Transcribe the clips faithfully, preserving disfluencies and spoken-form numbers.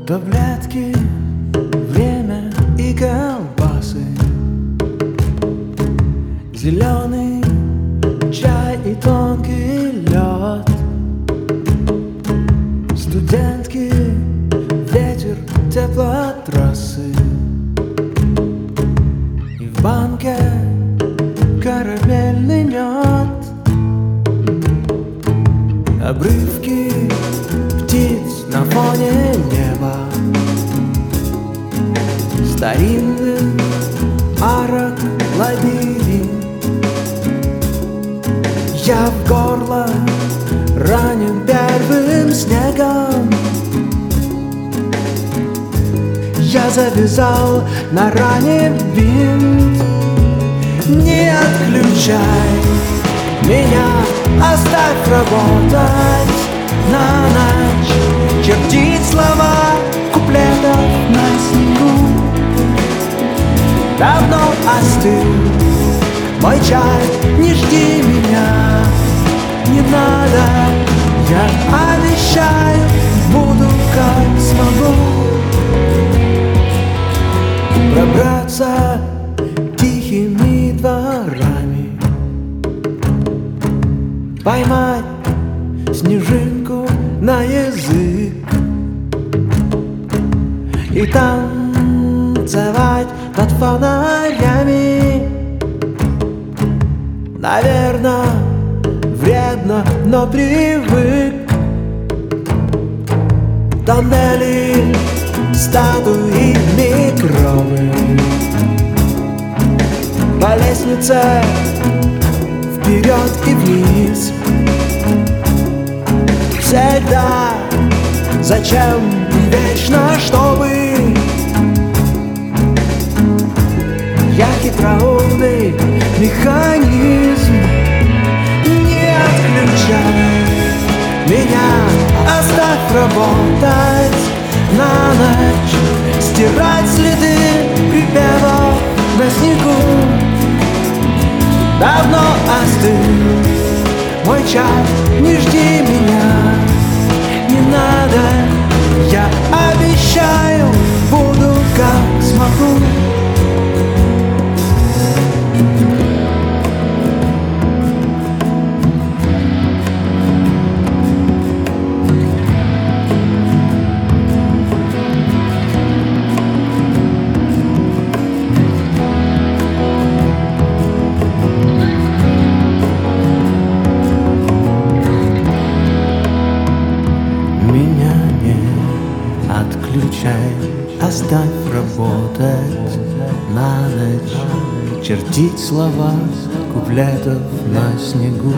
Таблетки, время и колбасы, зеленый чай и тонкий лед, студентки, ветер, теплотрассы, и в банке карамельный мед, обрывки птиц на фоне неба, старинных арок лабиринт. Я в горло ранен первым снегом. Я завязал на ране бинт. Не отключай меня, оставь работать на ночь, чертить слова куплетов на снегу. Давно остыл мой чай, не жди меня, не надо. Я обещаю, буду как смогу пробраться тихими дворами, поймать снежинку на язык и танцевать под фонарями. Наверно, вредно, но привык. Тоннели, статуи, микробы, по лестнице вперед и вниз. Всегда, зачем и вечно, чтобы я хитроумный механизм. Не отключай меня, оставь работать на ночь, стирать следы припевов на снегу. Давно остыл мой чай, не жди меня, не надо. Я обещаю, буду как смогу. Меня не отключай, оставь работать на ночь, чертить слова куплетов на снегу.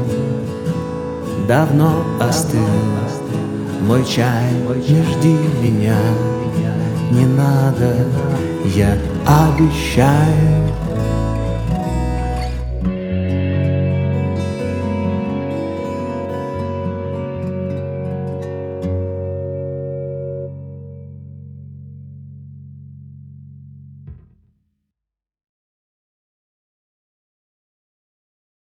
Давно остыл мой чай, не жди меня, не надо. Я обещаю,